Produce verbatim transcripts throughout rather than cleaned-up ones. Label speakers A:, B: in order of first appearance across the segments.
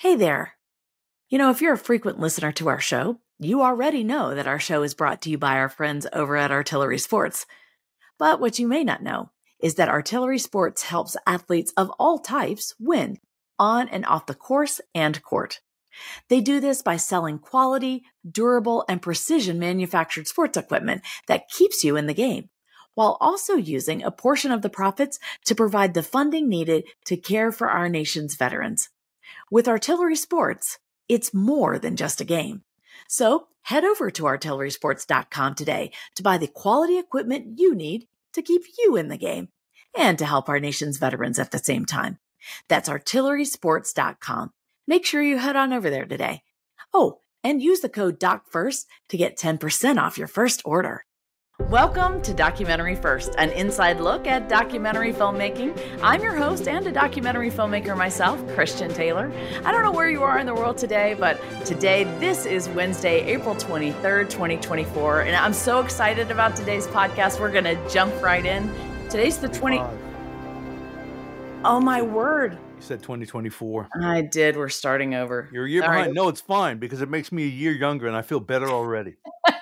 A: Hey there. You know, if you're a frequent listener to our show, you already know that our show is brought to you by our friends over at Artillery Sports. But what you may not know is that Artillery Sports helps athletes of all types win on and off the course and court. They do this by selling quality, durable, and precision manufactured sports equipment that keeps you in the game, while also using a portion of the profits to provide the funding needed to care for our nation's veterans. With Artillery Sports, it's more than just a game. So head over to artillery sports dot com today to buy the quality equipment you need to keep you in the game and to help our nation's veterans at the same time. That's artillery sports dot com. Make sure you head on over there today. Oh, and use the code D O C first to get ten percent off your first order. Welcome to Documentary First, an inside look at documentary filmmaking. I'm your host and a documentary filmmaker myself, Christian Taylor. I don't know where you are in the world today, but today, this is Wednesday, April twenty-third, twenty twenty-four, and I'm so excited about today's podcast. We're going to jump right in. Today's the twentieth. Oh, my word.
B: You said twenty twenty-four.
A: I did. We're starting over.
B: You're a year
A: Sorry.
B: behind. No, it's fine because it makes me a year younger and I feel better already.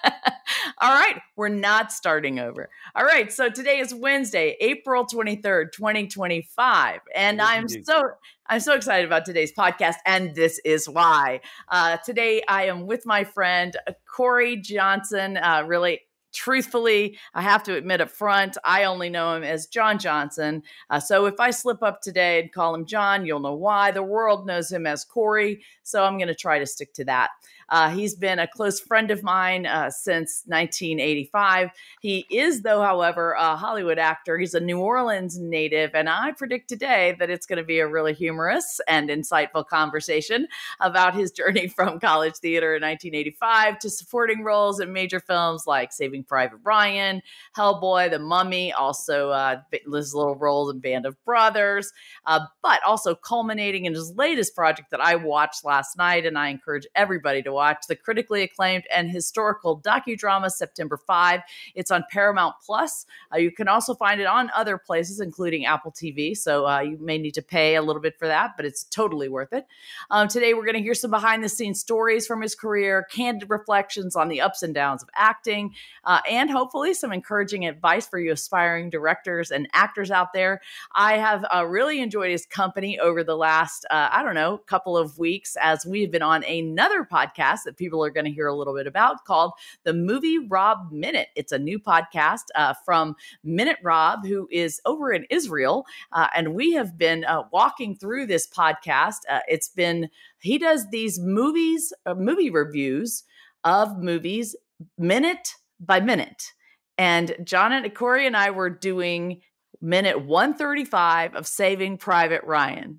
A: All right, we're not starting over. All right, so today is Wednesday, April twenty-third, twenty twenty-five, and
B: Yes,
A: I'm
B: indeed.
A: so I'm so excited about today's podcast, and this is why. Uh, today, I am with my friend uh, Corey Johnson. Uh, really, truthfully, I have to admit up front, I only know him as John Johnson. Uh, so if I slip up today and call him John, you'll know why. The world knows him as Corey, so I'm going to try to stick to that. Uh, he's been a close friend of mine uh, since nineteen eighty-five. He is, though, however, a Hollywood actor. He's a New Orleans native, and I predict today that it's going to be a really humorous and insightful conversation about his journey from college theater in nineteen eighty-five to supporting roles in major films like Saving Private Ryan, Hellboy, The Mummy, also uh, his little roles in Band of Brothers, uh, but also culminating in his latest project that I watched last night, and I encourage everybody to watch, the critically acclaimed and historical docudrama September fifth. It's on Paramount Plus. Uh, you can also find it on other places, including Apple T V, so uh, you may need to pay a little bit for that, but it's totally worth it. Um, today, we're going to hear some behind-the-scenes stories from his career, candid reflections on the ups and downs of acting, uh, and hopefully some encouraging advice for you aspiring directors and actors out there. I have uh, really enjoyed his company over the last, uh, I don't know, couple of weeks as we've been on another podcast that people are going to hear a little bit about called the Movie Rob Minute. It's a new podcast uh, from Minute Rob, who is over in Israel. Uh, and we have been uh, walking through this podcast. Uh, it's been, he does these movies, uh, movie reviews of movies minute by minute. And John and Corey and I were doing minute one thirty-five of Saving Private Ryan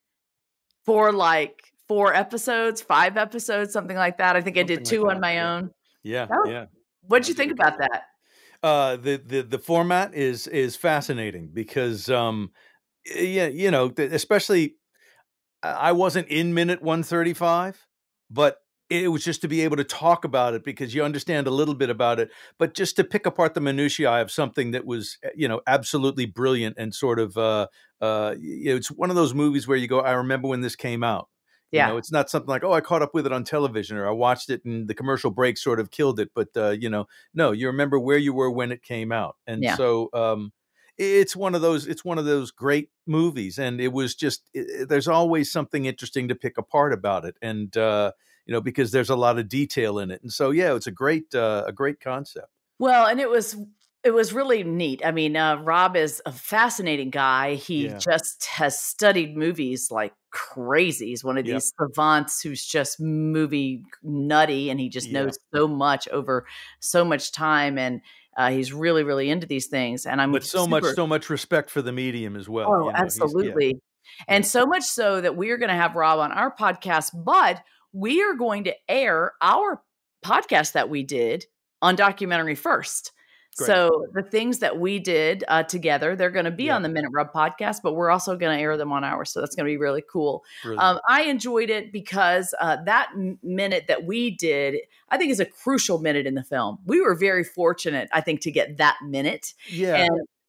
A: for like four episodes, five episodes, something like that. I think
B: Something
A: I did two
B: like
A: on
B: that,
A: my
B: yeah.
A: own.
B: Yeah,
A: Oh,
B: yeah.
A: what'd you think about that?
B: Uh, the, the the format is is fascinating because um, yeah, you know, th- especially I I wasn't in minute one thirty-five, but it was just to be able to talk about it because you understand a little bit about it, but just to pick apart the minutiae of something that was, you know, absolutely brilliant and sort of, uh, uh, you know, it's one of those movies where you go, I remember when this came out. You
A: Yeah.
B: know, it's not something like, oh, I caught up with it on television or I watched it and the commercial break sort of killed it. But, uh, you know, no, you remember where you were when it came out. And
A: Yeah.
B: so um, it's one of those it's one of those great movies. And it was just it, there's always something interesting to pick apart about it. And, uh, you know, because there's a lot of detail in it. And so, yeah, it's a great uh, a great concept.
A: Well, and it was it was really neat. I mean, uh, Rob is a fascinating guy. He
B: Yeah.
A: just has studied movies like crazy. He's one of
B: Yep.
A: these savants who's just movie nutty, and he just
B: Yeah.
A: knows so much over so much time. And uh, he's really, really into these things. And I'm
B: But so much,
A: super-
B: so much respect for the medium as well.
A: Oh,
B: you know, he's- yeah.
A: absolutely. And
B: Yeah.
A: so much so that we are going to have Rob on our podcast, but we are going to air our podcast that we did on Documentary First.
B: Great.
A: So the things that we did uh, together, they're going to be
B: Yeah.
A: on the Minute Rub podcast, but we're also going to air them on ours. So that's going to be really cool.
B: Brilliant.
A: Um, I enjoyed it because uh, that m- minute that we did, I think is a crucial minute in the film. We were very fortunate, I think, to get that minute.
B: yeah.
A: And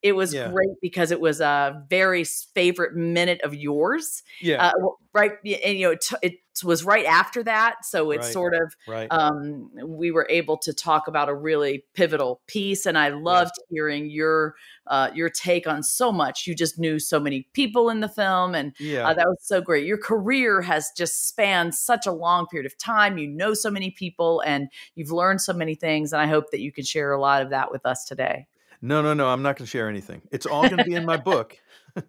A: it was
B: Yeah.
A: great because it was a very favorite minute of yours.
B: Yeah.
A: Uh, right. And, you know, it, it was right after that. So it's
B: Right.
A: sort of,
B: Right.
A: um, we were able to talk about a really pivotal piece. And I loved
B: Yes.
A: hearing your, uh, your take on so much. You just knew so many people in the film, and
B: Yeah.
A: uh, that was so great. Your career has just spanned such a long period of time. You know so many people, and you've learned so many things. And I hope that you can share a lot of that with us today.
B: No, no, no. I'm not going to share anything. It's all going to be in my book.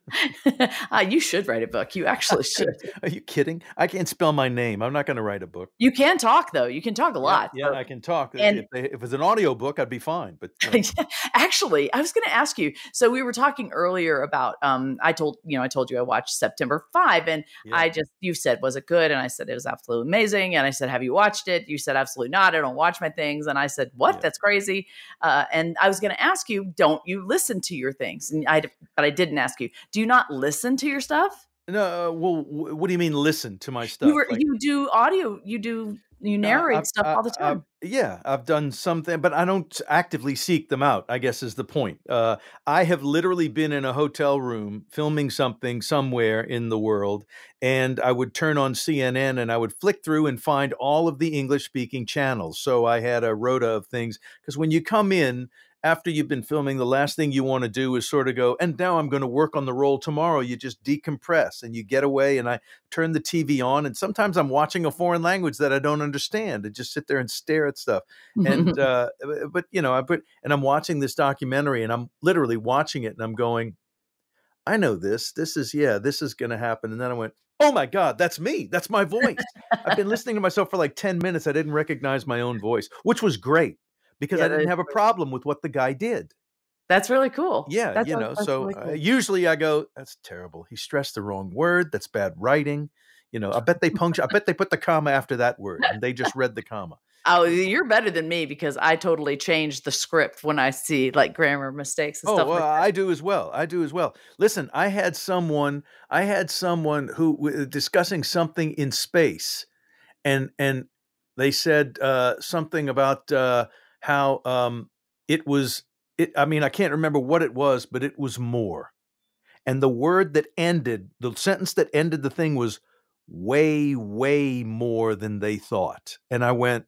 A: uh, you should write a book. You actually should.
B: Are you kidding? I can't spell my name. I'm not going to write a book.
A: You can talk, though. You can talk a
B: Yeah,
A: lot.
B: yeah,
A: So,
B: I can talk.
A: and
B: If, they, if it's an audio book, I'd be fine. But you know.
A: actually, I was going to ask you. So we were talking earlier about. Um, I told you know I told you I watched September five, and
B: Yeah.
A: I just you said, was it good? And I said it was absolutely amazing. And I said, have you watched it? You said absolutely not. I don't watch my things. And I said, what?
B: Yeah.
A: That's crazy. Uh, and I was going to ask you, don't you listen to your things? And I but I didn't ask you. Do you not listen to your stuff?
B: No, uh, well, wh- what do you mean listen to my stuff?
A: You were
B: Like,
A: you do audio. You do you
B: uh,
A: narrate
B: I've,
A: stuff
B: I,
A: all the
B: I've,
A: time.
B: yeah, I've done something, but I don't actively seek them out, I guess is the point. Uh, I have literally been in a hotel room filming something somewhere in the world, and I would turn on C N N and I would flick through and find all of the English-speaking channels. So I had a rota of things, because when you come in, after you've been filming, the last thing you want to do is sort of go, and now I'm going to work on the role tomorrow. You just decompress and you get away, and I turn the T V on, and sometimes I'm watching a foreign language that I don't understand and just sit there and stare at stuff. And, uh, but you know, I put, and I'm watching this documentary, and I'm literally watching it, and I'm going, I know this, this is, yeah, this is going to happen. And then I went, oh my God, that's me. That's my voice. I've been listening to myself for like ten minutes. I didn't recognize my own voice, which was great, because
A: Yeah,
B: I didn't
A: that-
B: have a problem with what the guy did.
A: That's really cool.
B: Yeah,
A: That's,
B: you know,
A: that's
B: so
A: really
B: uh,
A: cool.
B: usually I go, that's terrible. He stressed the wrong word. That's bad writing. You know, I bet they puncture. I bet they put the comma after that word, and they just read the comma.
A: Oh, you're better than me because I totally change the script when I see like grammar mistakes and
B: Oh,
A: stuff
B: well,
A: like that.
B: I do as well. I do as well. Listen, I had someone. I had someone who w- discussing something in space, and and they said uh, something about uh, how um, it was. It. I mean, I can't remember what it was, but it was more. And the word that ended, the sentence that ended the thing was way, way more than they thought. And I went,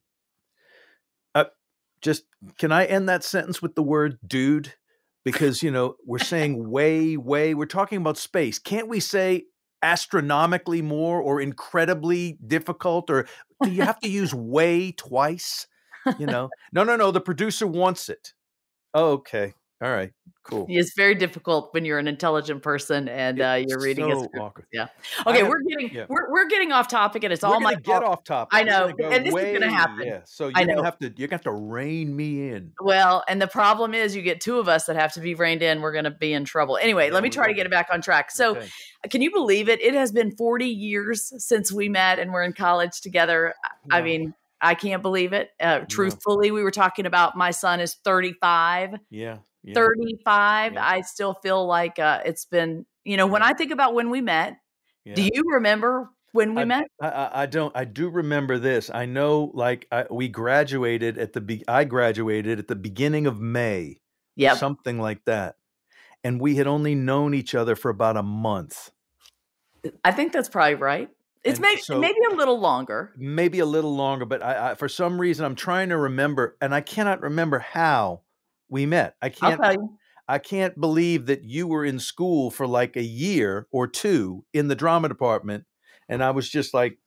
B: uh, just, can I end that sentence with the word dude? Because, you know, we're saying way, way, we're talking about space. Can't we say astronomically more or incredibly difficult? Or do you have to use way twice? You know, no, no, no. The producer wants it. Oh, okay. All right. Cool.
A: It's very difficult when you're an intelligent person and uh, you're
B: It's
A: reading a
B: so
A: script.
B: awkward.
A: Yeah.
B: I
A: Okay,
B: have-
A: we're getting
B: yeah.
A: we're we're getting off topic, and it's
B: We're
A: all my
B: gonna get
A: fault.
B: off topic.
A: I
B: We're
A: know,
B: gonna go
A: and this is gonna
B: way-
A: happen.
B: Yeah, so
A: I
B: you're gonna
A: know.
B: have to you're gonna have to rein me in.
A: Well, and the problem is you get two of us that have to be reined in. We're going to be in trouble. Anyway,
B: Yeah,
A: let me
B: we
A: try to
B: will
A: get
B: be.
A: it back on track. So,
B: Okay.
A: can you believe it? It has been forty years since we met and we're in college together. I
B: Wow.
A: mean, I can't believe it. Uh, truthfully, we were talking about my son is thirty-five.
B: Yeah. yeah.
A: thirty-five.
B: Yeah.
A: I still feel like uh, it's been, you know, when
B: Yeah.
A: I think about when we met,
B: yeah.
A: do you remember when we
B: I,
A: met?
B: I, I- I don't. I do remember this. I know, like I, we graduated at the. Be, I graduated at the beginning of May,
A: Yep.
B: something like that, and we had only known each other for about a month,
A: I think that's probably right. It's
B: And
A: maybe
B: so-
A: maybe a little longer.
B: maybe a little longer. But I, I, for some reason, I'm trying to remember, and I cannot remember how we met. I
A: I'll
B: can't.
A: tell you.
B: I can't believe that you were in school for like a year or two in the drama department, and I was just like,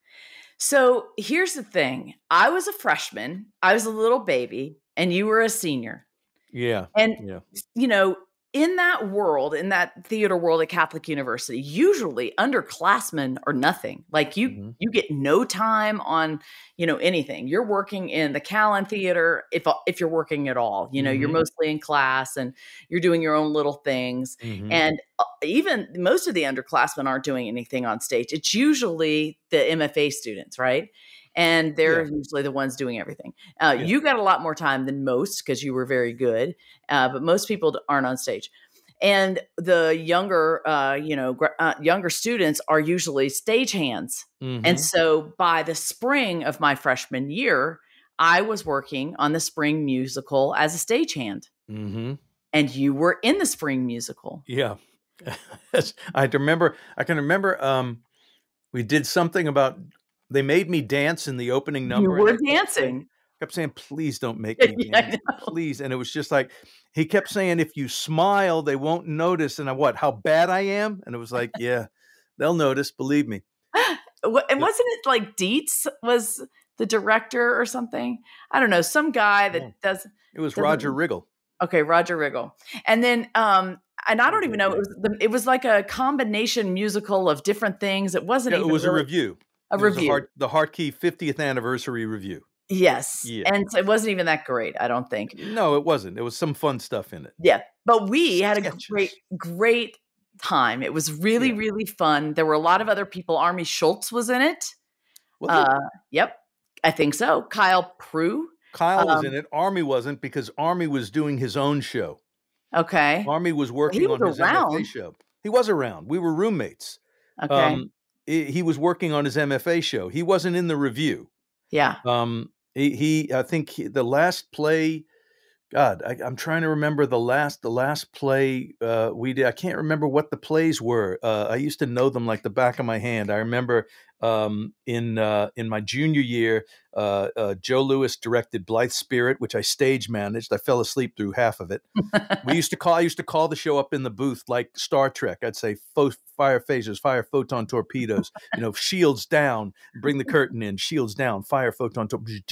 A: So here's the thing. I was a freshman. I was a little baby, and you were a senior.
B: yeah,
A: And,
B: yeah,
A: you know, in that world, in that theater world at Catholic University, usually underclassmen are nothing. Like you,
B: Mhm.
A: you get no time on, you know, anything. You're working in the Callan Theater, if if you're working at all. You know, you're
B: Mhm.
A: mostly in class and you're doing your own little things.
B: Mhm.
A: And uh, even most of the underclassmen aren't doing anything on stage. It's usually the M F A students, right? And they're
B: Yeah.
A: usually the ones doing everything. Uh,
B: Yeah.
A: You got a lot more time than most because you were very good, uh, but most people aren't on stage. And the younger, uh, you know, gr- uh, younger students are usually stagehands.
B: Mhm.
A: And so by the spring of my freshman year, I was working on the spring musical as a stagehand.
B: Mhm.
A: and you were in the spring musical.
B: Yeah. I remember, I can remember um, we did something about, they made me dance in the opening number.
A: You were
B: and I kept saying,
A: dancing.
B: kept saying, please don't make me
A: Yeah, I
B: dance,
A: know.
B: please. And it was just like, he kept saying, if you smile, they won't notice. And I, what, how bad I am? And it was like, yeah, they'll notice, believe me.
A: Wa- And wasn't it like Dietz was the director or something? I don't know. Some guy that
B: No.
A: does.
B: It was
A: doesn't-
B: Roger Riggle.
A: Okay, Roger Riggle. And then, um, and I don't
B: Okay,
A: even know. It
B: yeah.
A: was the, it was like a combination musical of different things. It wasn't
B: Yeah, it
A: even
B: was a
A: really
B: review.
A: a
B: It was
A: review.
B: Hart- the Hartke fiftieth anniversary review.
A: Yes.
B: Yeah.
A: And so it wasn't even that great, I don't think.
B: No, it wasn't. There was some fun stuff in it.
A: Yeah. But we had a
B: Sketches.
A: great, great time. It was really,
B: Yeah.
A: really fun. There were a lot of other people. Army Schultz was in it.
B: Was it?
A: Uh, yep. I think so. Kyle Prue.
B: Kyle was
A: um,
B: in it. Army wasn't, because Army was doing his own show.
A: Okay.
B: Army was working
A: was
B: on his M F A
A: around.
B: show. He was around. We were roommates.
A: Okay.
B: Um, he, he was working on his M F A show. He wasn't in the review.
A: yeah.
B: Um, he, he I think he, the last play, God, I, I'm trying to remember the last, the last play uh, we did. I can't remember what the plays were. Uh, I used to know them like the back of my hand. I remember um, in uh, in my junior year, uh, uh, Joe Lewis directed Blithe Spirit, which I stage managed. I fell asleep through half of it. We used to call. I used to call the show up in the booth like Star Trek. I'd say fo- fire phasers, fire photon torpedoes. You know, shields down. Bring the curtain in. Shields down. Fire photon torpedoes.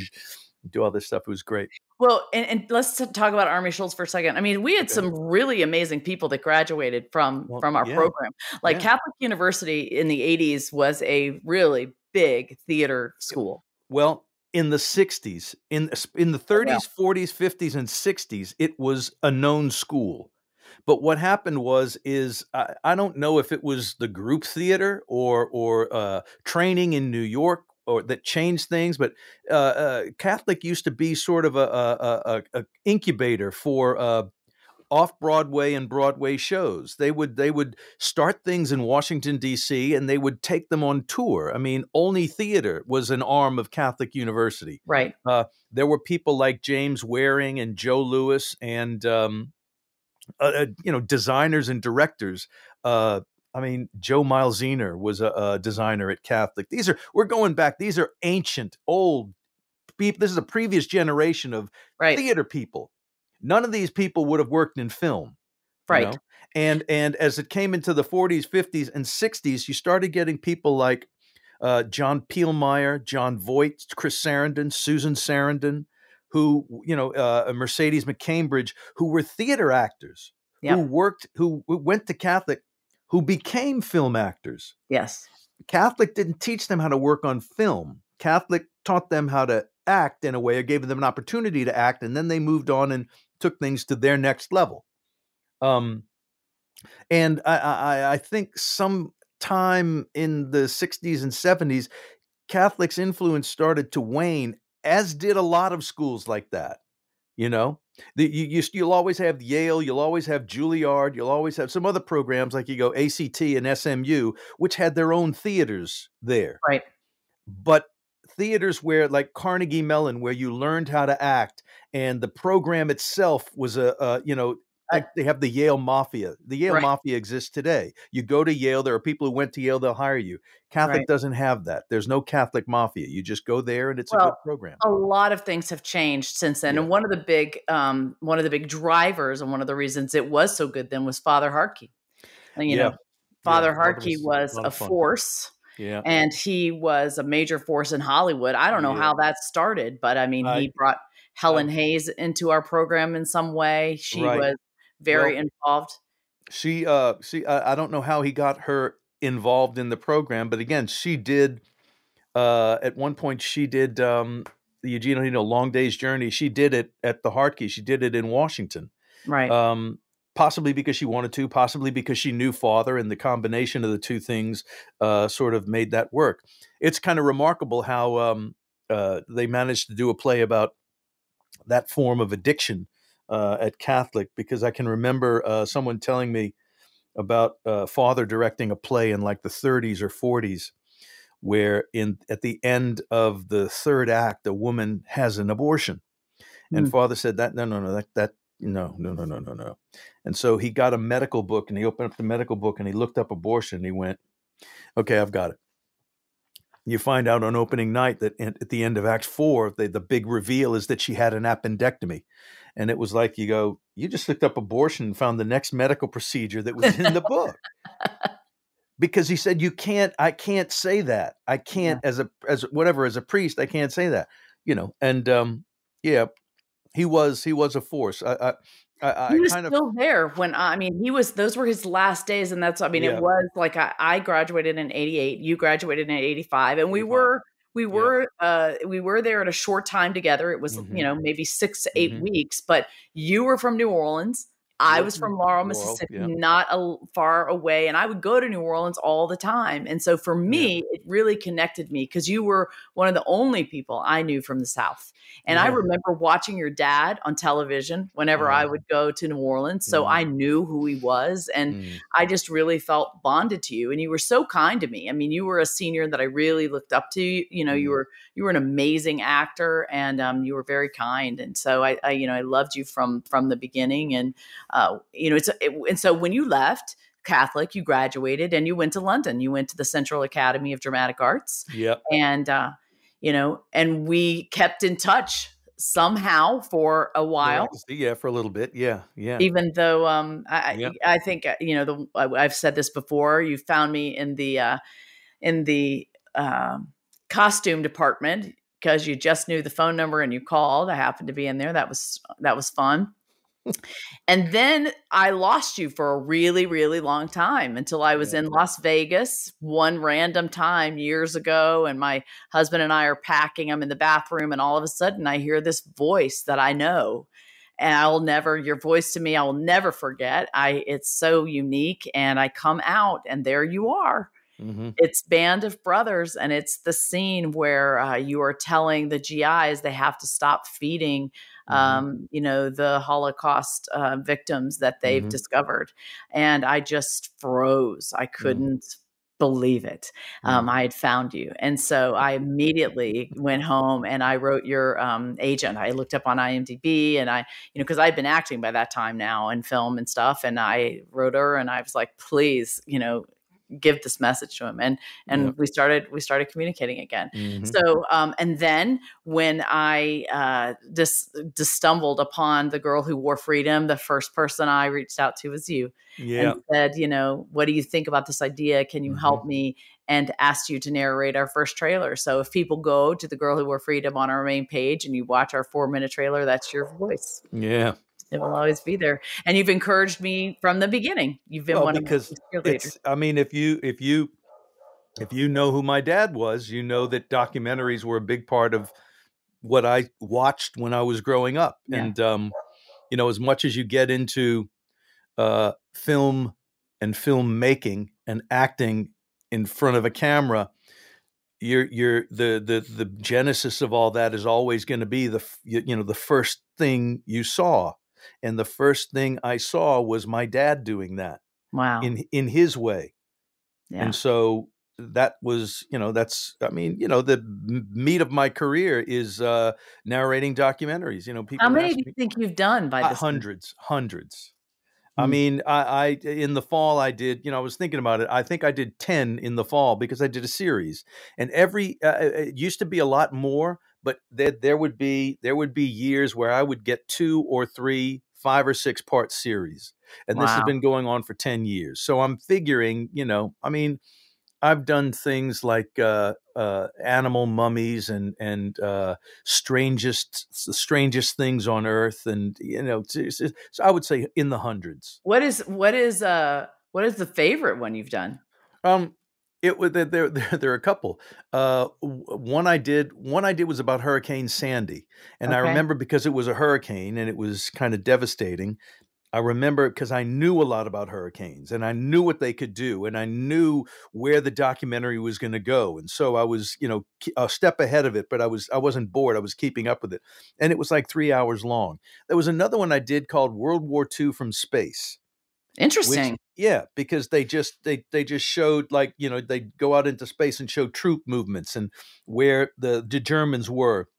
B: Do all this stuff. It was great.
A: Well, and, and let's t- talk about Army Schultz for a second. I mean, we had
B: Okay.
A: some really amazing people that graduated from
B: Well,
A: from our
B: yeah.
A: program. Like
B: Yeah.
A: Catholic University in the eighties was a really big theater school.
B: Well, in the sixties, in in the thirties, forties, fifties, and sixties, it was a known school. But what happened was, is I, I don't know if it was the group theater or or uh, training in New York or that changed things. But uh, uh, Catholic used to be sort of a, a, a, a incubator for uh, off Broadway and Broadway shows. They would they would start things in Washington, D C, and they would take them on tour. I mean, Olney Theater was an arm of Catholic University.
A: Right.
B: Uh, there were people like James Waring and Joe Lewis and um, uh, uh, you know, designers and directors. Uh, I mean, Joe Malziner was a, a designer at Catholic. These are we're going back. These are ancient, old people. This is a previous generation of
A: Right.
B: theater people. None of these people would have worked in film. you
A: Right.
B: know? And and as it came into the forties, fifties, and sixties, you started getting people like uh, John Pielmeyer, John Voight, Chris Sarandon, Susan Sarandon, who, you know, uh, Mercedes McCambridge, who were theater actors,
A: Yep.
B: who worked, who, who went to Catholic, who became film actors.
A: Yes.
B: Catholic didn't teach them how to work on film. Catholic taught them how to act in a way, or gave them an opportunity to act, and then they moved on and took things to their next level. Um, and I, I, I think sometime in the sixties and seventies, Catholic's influence started to wane, as did a lot of schools like that. You know, the, you, you, you'll always have Yale, you'll always have Juilliard, you'll always have some other programs like you go A C T and S M U, which had their own theaters there.
A: Right.
B: But theaters where, like Carnegie Mellon, where you learned how to act, and the program itself was a, a you know, like they have the Yale Mafia. The Yale
A: Right.
B: Mafia exists today. You go to Yale, there are people who went to Yale, they'll hire you. Catholic
A: Right.
B: doesn't have that. There's no Catholic Mafia. You just go there and it's a
A: Well,
B: good program.
A: A lot of things have changed since then,
B: Yeah.
A: and one of the big, um, one of the big drivers, and one of the reasons it was so good then was Father Hartke. And, you
B: Yeah.
A: know, Father
B: Yeah, Father
A: Hartke
B: was
A: was
B: a lot
A: a
B: of fun.
A: force,
B: Yeah.
A: and he was a major force in Hollywood. I don't know
B: Yeah.
A: how that started, but I mean,
B: I-
A: he brought Helen Hayes into our program in some way. She
B: Right.
A: was very
B: Well,
A: involved.
B: She, uh, she, I, I don't know how he got her involved in the program, but again, she did. Uh, at one point, she did um, the Eugene O'Neill Long Day's Journey. She did it at the Hartke. She did it in Washington.
A: Right.
B: Um, possibly because she wanted to, possibly because she knew Father, and the combination of the two things uh, sort of made that work. It's kind of remarkable how um, uh, they managed to do a play about that form of addiction uh, at Catholic, because I can remember uh, someone telling me about uh, Father directing a play in like the thirties or forties, where in at the end of the third act, a woman has an abortion. And
A: Mm.
B: Father said that, no, no, no, that, that, No, no, no, no, no, no. And so he got a medical book, and he opened up the medical book, and he looked up abortion, and he went, okay, I've got it. You find out on opening night that at the end of Act Four, the, the big reveal is that she had an appendectomy. And it was like, you go, you just looked up abortion and found the next medical procedure that was in the book. Because he said, you can't, I can't say that. I can't, yeah. as a, as whatever, as a priest, I can't say that, you know? And um, yeah, he was, he was a force. I, I, I,
A: he was
B: kind
A: still
B: of,
A: there when, I mean, he was, those were his last days. And that's, I mean, yeah. it was like, I, I graduated in eighty-eight, you graduated in eighty-five, and we eighty-five. were, we were, yeah. uh, we were there at a short time together. It was, mm-hmm. you know, maybe six to eight mm-hmm. weeks, but you were from New Orleans. I was from Laurel, Mississippi, yeah. not a, far away. And I would go to New Orleans all the time. And so for me, yeah. it really connected me because you were one of the only people I knew from the South. And yeah. I remember watching your dad on television whenever mm. I would go to New Orleans. So mm. I knew who he was. And mm. I just really felt bonded to you. And you were so kind to me. I mean, you were a senior that I really looked up to. You know, mm. you were you were an amazing actor, and um, you were very kind. And so I, I, you know, I loved you from from the beginning. And Uh, you know, it's it, and so when you left Catholic, you graduated and you went to London. You went to the Central Academy of Dramatic Arts.
B: Yep.
A: And uh, you know, and we kept in touch somehow for a while.
B: Yeah, for a little bit. Yeah, yeah.
A: Even though um, I, yep. I think you know, the I've said this before. You found me in the uh, in the uh, costume department because you just knew the phone number and you called. I happened to be in there. That was that was fun. And then I lost you for a really, really long time until I was yeah. in Las Vegas one random time years ago. And my husband and I are packing. I'm in the bathroom, and all of a sudden I hear this voice that I know. And I will never, your voice to me, I will never forget. I, it's so unique. And I come out, and there you are. Mm-hmm. It's Band of Brothers. And it's the scene where uh, you are telling the G Is they have to stop feeding Um, mm-hmm. you know, the Holocaust uh, victims that they've mm-hmm. discovered. And I just froze. I couldn't mm-hmm. believe it. Um, mm-hmm. I had found you. And so I immediately went home and I wrote your um, agent. I looked up on I M D B, and I, you know, because I'd been acting by that time now in film and stuff. And I wrote her, and I was like, please, you know, give this message to him. And, and yep. we started, we started communicating again. Mm-hmm. So, um, and then when I, uh, just, just stumbled upon The Girl Who Wore Freedom, the first person I reached out to was you
B: yeah.
A: and said, you know, what do you think about this idea? Can you mm-hmm. help me? And asked you to narrate our first trailer. So if people go to The Girl Who Wore Freedom on our main page and you watch our four minute trailer, that's your voice.
B: Yeah.
A: It will always be there. And you've encouraged me from the beginning. You've been
B: well,
A: one
B: because
A: of my cheerleaders.
B: I mean, if you, if you, if you know who my dad was, you know that documentaries were a big part of what I watched when I was growing up. Yeah. And, um, you know, as much as you get into uh, film and filmmaking and acting in front of a camera, you're, you're the, the, the genesis of all that is always going to be the, you, you know, the first thing you saw. And the first thing I saw was my dad doing that.
A: Wow.
B: In, in his way. Yeah. And so that was, you know, that's, I mean, you know, the meat of my career is uh, narrating documentaries. You know, people.
A: How many do you me, think you've done by this?
B: Uh, hundreds, time? hundreds. Hmm. I mean, I, I, in the fall I did, you know, I was thinking about it. I think I did ten in the fall because I did a series, and every, uh, it used to be a lot more, but there, there would be, there would be years where I would get two or three, five or six part series. And wow. This has been going on for ten years. So I'm figuring, you know, I mean, I've done things like uh, uh, Animal Mummies and and uh, strangest the strangest things on Earth, and you know, so I would say in the hundreds.
A: What is what is uh what is the favorite one you've done?
B: Um, it was there. There, there are a couple. Uh, one I did. One I did was about Hurricane Sandy, and okay. I remember because it was a hurricane and it was kind of devastating. I remember because I knew a lot about hurricanes and I knew what they could do and I knew where the documentary was going to go. And so I was, you know, a step ahead of it, but I was, I wasn't bored. I was keeping up with it. And it was like three hours long. There was another one I did called World War Two from Space.
A: Interesting.
B: Which, yeah, because they just, they, they just showed like, you know, they go out into space and show troop movements and where the, the Germans were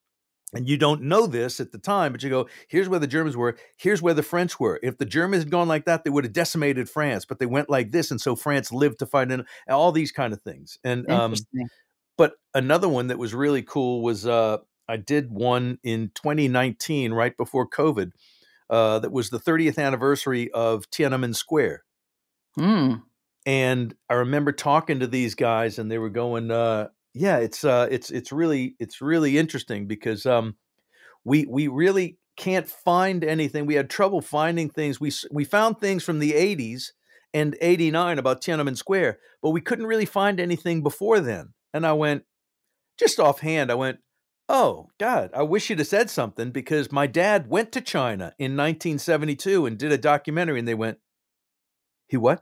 B: And you don't know this at the time, but you go, here's where the Germans were. Here's where the French were. If the Germans had gone like that, they would have decimated France, but they went like this. And so France lived to fight in all these kind of things. And, um,
A: Interesting.
B: but another one that was really cool was, uh, I did one in twenty nineteen, right before COVID, uh, that was the thirtieth anniversary of Tiananmen Square.
A: Mm.
B: And I remember talking to these guys and they were going, uh, yeah, it's, uh, it's, it's really, it's really interesting because, um, we, we really can't find anything. We had trouble finding things. We, we found things from the eighties and eighty-nine about Tiananmen Square, but we couldn't really find anything before then. And I went, just offhand, I went, oh God, I wish you'd have said something because my dad went to China in nineteen seventy-two and did a documentary and they went, he what?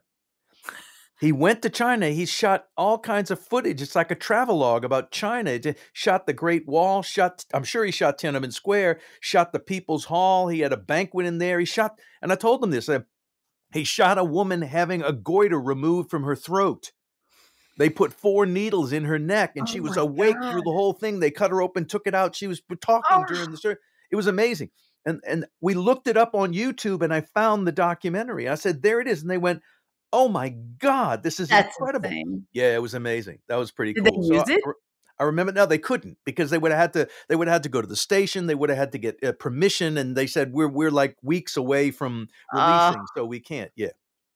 B: He went to China. He shot all kinds of footage. It's like a travelogue about China. He shot the Great Wall, shot, I'm sure he shot Tiananmen Square, shot the People's Hall. He had a banquet in there. He shot, and I told him this, uh, he shot a woman having a goiter removed from her throat. They put four needles in her neck and
A: Oh
B: she was
A: my
B: awake
A: God.
B: through the whole thing. They cut her open, took it out. She was talking
A: Oh.
B: during the service. It was amazing. And, and we looked it up on YouTube and I found the documentary. I said, there it is. And they went, oh my God, this is
A: That's
B: incredible.
A: insane.
B: Yeah, it was amazing. That was pretty
A: Did
B: cool.
A: they
B: So
A: use
B: I,
A: it?
B: I remember now they couldn't because they would have had to, they would have had to go to the station. They would have had to get uh, permission. And they said, we're, we're like weeks away from releasing.
A: Uh,
B: so we can't. Yeah.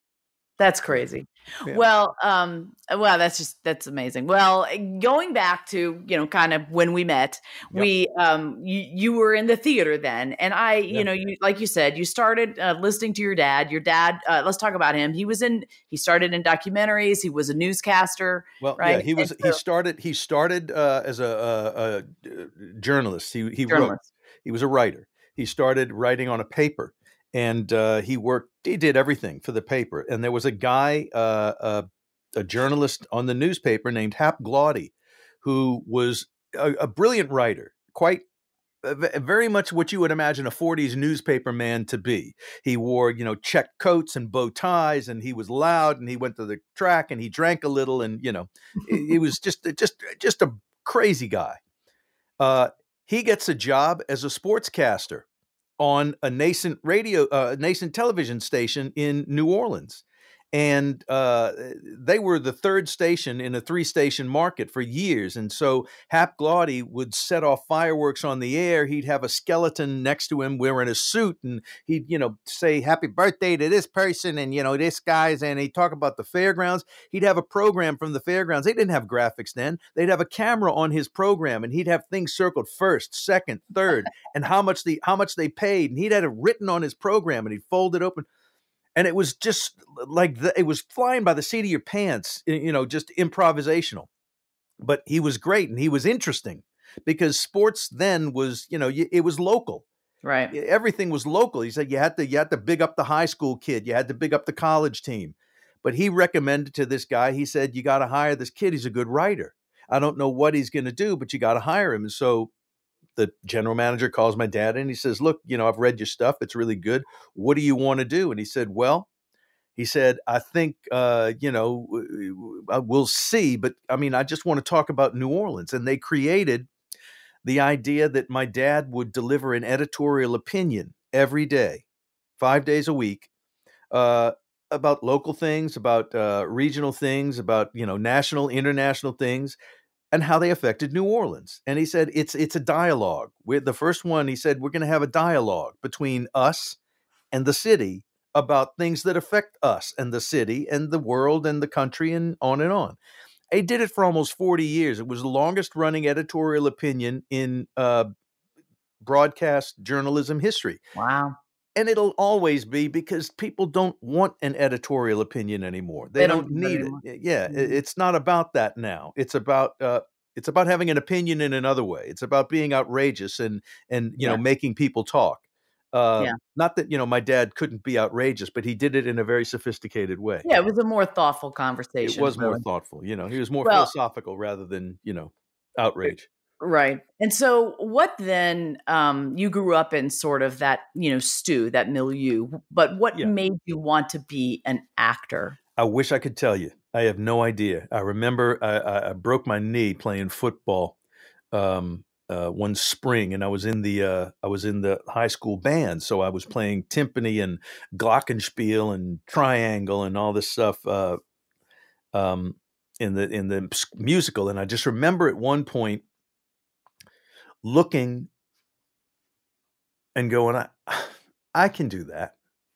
A: That's crazy.
B: Yeah.
A: Well, um, well, that's just, that's amazing. Well, going back to, you know, kind of when we met,
B: Yep.
A: we, um, you, you were in the theater then. And I,
B: Yeah.
A: you know, you, like you said, you started uh, listening to your dad, your dad, uh, let's talk about him. He was in, he started in documentaries. He was a newscaster,
B: Well,
A: right?
B: yeah, he was,
A: And
B: he
A: so-
B: started, he started uh, as a, a, a journalist. He, he wrote,
A: Journalist.
B: he was a writer. He started writing on a paper. And uh, he worked, he did everything for the paper. And there was a guy, uh, uh, a journalist on the newspaper named Hap Glaudy, who was a, a brilliant writer, quite uh, very much what you would imagine a forties newspaper man to be. He wore, you know, check coats and bow ties, and he was loud, and he went to the track, and he drank a little, and you know, he was just just just a crazy guy. Uh, he gets a job as a sportscaster on a nascent radio, uh, nascent television station in New Orleans. And uh, they were the third station in a three-station market for years. And so Hap Glaudy would set off fireworks on the air. He'd have a skeleton next to him wearing a suit, and he'd, you know, say happy birthday to this person, and, you know, this guy's, and he'd talk about the fairgrounds. He'd have a program from the fairgrounds. They didn't have graphics then. They'd have a camera on his program, and he'd have things circled first, second, third, and how much the how much they paid. And he'd had it written on his program, and he'd fold it open. And it was just like the, it was flying by the seat of your pants, you know, just improvisational. But he was great and he was interesting because sports then was, you know, it was local.
A: Right.
B: Everything was local. He said you had to you had to big up the high school kid. You had to big up the college team. But he recommended to this guy, he said, you got to hire this kid. He's a good writer. I don't know what he's going to do, but you got to hire him. And so the general manager calls my dad and he says, look, you know, I've read your stuff. It's really good. What do you want to do? And he said, well, he said, I think, uh, you know, we'll see. But I mean, I just want to talk about New Orleans. And they created the idea that my dad would deliver an editorial opinion every day, five days a week, uh, about local things, about uh, regional things, about, you know, national, international things, and how they affected New Orleans. And he said, it's it's a dialogue. We're, the first one, he said, we're going to have a dialogue between us and the city about things that affect us and the city and the world and the country and on and on. He did it for almost forty years. It was the longest running editorial opinion in uh, broadcast journalism history.
A: Wow.
B: And it'll always be because people don't want an editorial opinion anymore. They,
A: They
B: don't,
A: don't do that
B: need
A: anymore.
B: it. Yeah,
A: Mhm.
B: it- it's not about that now. It's about uh, it's about having an opinion in another way. It's about being outrageous and and you know
A: Yeah.
B: making people talk. Uh,
A: Yeah.
B: Not that you know my dad couldn't be outrageous, but he did it in a very sophisticated way.
A: Yeah, it was a more thoughtful
B: It
A: conversation.
B: was more
A: really.
B: thoughtful. You know, he was more
A: Well-
B: philosophical rather than you know outrage.
A: Right. And so what then, um, you grew up in sort of that, you know, stew, that milieu, but what
B: Yeah.
A: made you want to be an actor?
B: I wish I could tell you. I have no idea. I remember I, I, I broke my knee playing football um, uh, one spring, and I was in the uh, I was in the high school band, so I was playing timpani and glockenspiel and triangle and all this stuff uh, um, in the in the musical. And I just remember at one point looking and going, I, I can do that.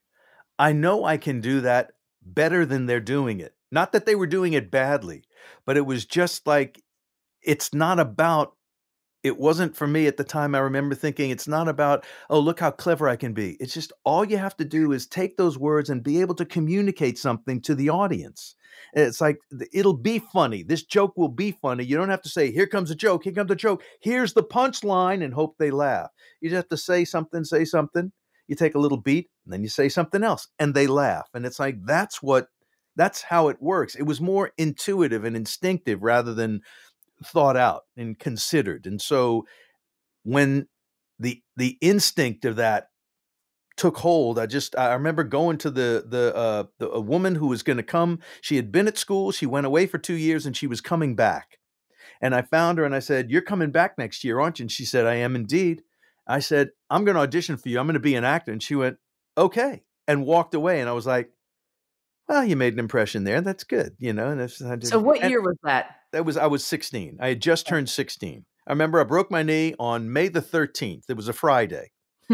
B: I know I can do that better than they're doing it. Not that they were doing it badly, but it was just like, it's not about, it wasn't for me at the time. I remember thinking, it's not about, oh, look how clever I can be. It's just all you have to do is take those words and be able to communicate something to the audience. It's like, it'll be funny. This joke will be funny. You don't have to say, here comes a joke, here comes a joke, here's the punchline, and hope they laugh. You just have to say something, say something. You take a little beat, and then you say something else, and they laugh. And it's like, that's what, that's how it works. It was more intuitive and instinctive rather than thought out and considered. And so when the the instinct of that took hold, I just I remember going to the the uh the, a woman who was going to come. She had been at school, she went away for two years, and she was coming back. And I found her and I said, "You're coming back next year, aren't you?" And she said, "I am indeed." I said, "I'm going to audition for you. I'm going to be an actor." And she went, "Okay," and walked away. And I was like, well, you made an impression there. That's good, you know. And I just,
A: so what
B: and
A: year was that?
B: That was, I was sixteen. I had just turned sixteen. I remember I broke my knee on May the thirteenth. It was a Friday.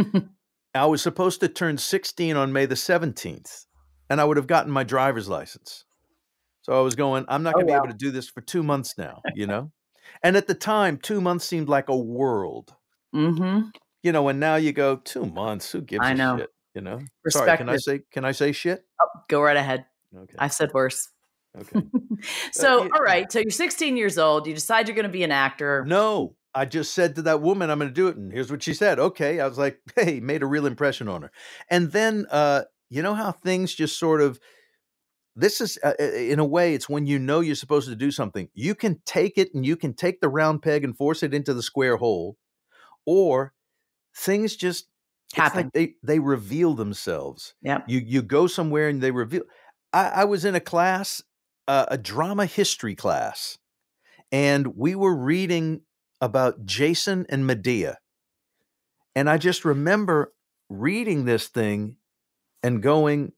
B: I was supposed to turn sixteen on May the seventeenth, and I would have gotten my driver's license. So I was going, I'm not going to oh, be wow. able to do this for two months now, you know? And at the time, two months seemed like a world.
A: Mm-hmm.
B: You know, and now you go, two months, who gives
A: I
B: a
A: know.
B: shit? You know?
A: Respect
B: Sorry, can
A: it.
B: I say, can I say shit?
A: Oh, go right ahead.
B: Okay.
A: I've said worse.
B: Okay.
A: So,
B: uh, yeah.
A: all right. So you're sixteen years old. You decide you're going to be an actor.
B: No, I just said to that woman, I'm going to do it. And here's what she said. Okay. I was like, hey, made a real impression on her. And then, uh, you know how things just sort of, this is, uh, in a way, it's when you know you're supposed to do something. You can take it and you can take the round peg and force it into the square hole, or things just happen. Like they, they reveal themselves.
A: Yeah.
B: You, you go somewhere and they reveal. I, I was in a class, uh, a drama history class, and we were reading about Jason and Medea. And I just remember reading this thing and going,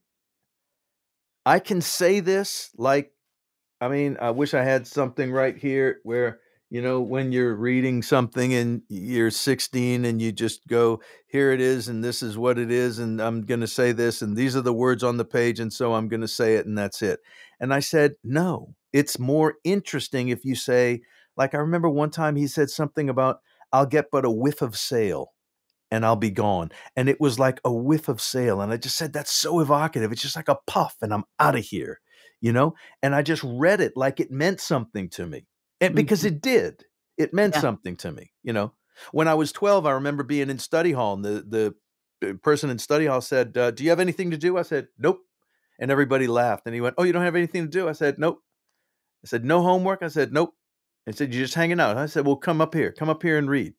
B: I can say this like, I mean, I wish I had something right here where, you know, when you're reading something and you're sixteen and you just go, here it is, and this is what it is, and I'm going to say this, and these are the words on the page, and so I'm going to say it, and that's it. And I said, no, it's more interesting if you say, like, I remember one time he said something about, I'll get but a whiff of sail and I'll be gone. And it was like a whiff of sail. And I just said, that's so evocative. It's just like a puff and I'm out of here, you know? And I just read it like it meant something to me. And because it did, it meant yeah. something to me, you know? When I was twelve, I remember being in study hall, and the, the person in study hall said, uh, do you have anything to do? I said, nope. And everybody laughed. And he went, oh, you don't have anything to do? I said, nope. I said, no homework? I said, nope. He said, you're just hanging out. I said, well, come up here. Come up here and read.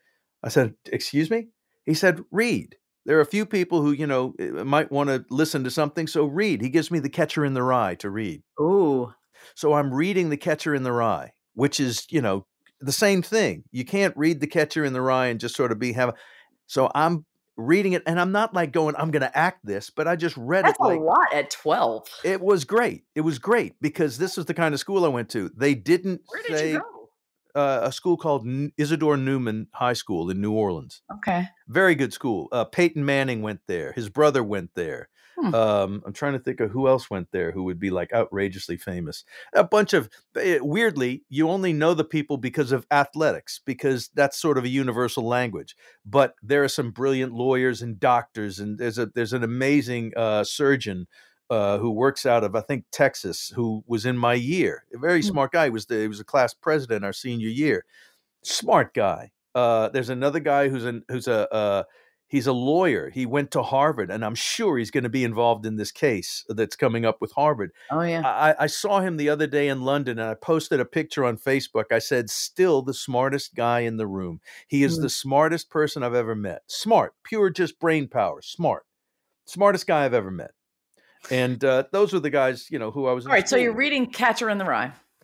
B: I said, excuse me? He said, read. There are a few people who, you know, might want to listen to something, so read. He gives me The Catcher in the Rye to read.
A: Ooh.
B: So I'm reading The Catcher in the Rye, which is, you know, the same thing. You can't read The Catcher in the Rye and just sort of be have. So I'm reading it, and I'm not like going, I'm going to act this, but I just read
A: That's
B: it. Like,
A: a lot at twelve.
B: It was great. It was great because this was the kind of school I went to. They didn't
A: Where did
B: say
A: you go?
B: Uh, a school called N- Isidore Newman High School in New Orleans.
A: Okay.
B: Very good school. Uh, Peyton Manning went there. His brother went there. Hmm. Um, I'm trying to think of who else went there who would be like outrageously famous. A bunch of, uh, weirdly, you only know the people because of athletics, because that's sort of a universal language. But there are some brilliant lawyers and doctors, and there's a there's an amazing uh, surgeon uh, who works out of, I think, Texas, who was in my year. A very hmm. smart guy. He was the, he was a class president our senior year. Smart guy. Uh, there's another guy who's an who's a uh, he's a lawyer. He went to Harvard, and I'm sure he's going to be involved in this case that's coming up with Harvard.
A: Oh yeah.
B: I, I saw him the other day in London, and I posted a picture on Facebook. I said, "Still the smartest guy in the room. He is mm. the smartest person I've ever met. Smart, pure, just brain power. Smart, smartest guy I've ever met." And uh, those are the guys, you know, who I was.
A: All right, so you're reading Catcher in the Rye.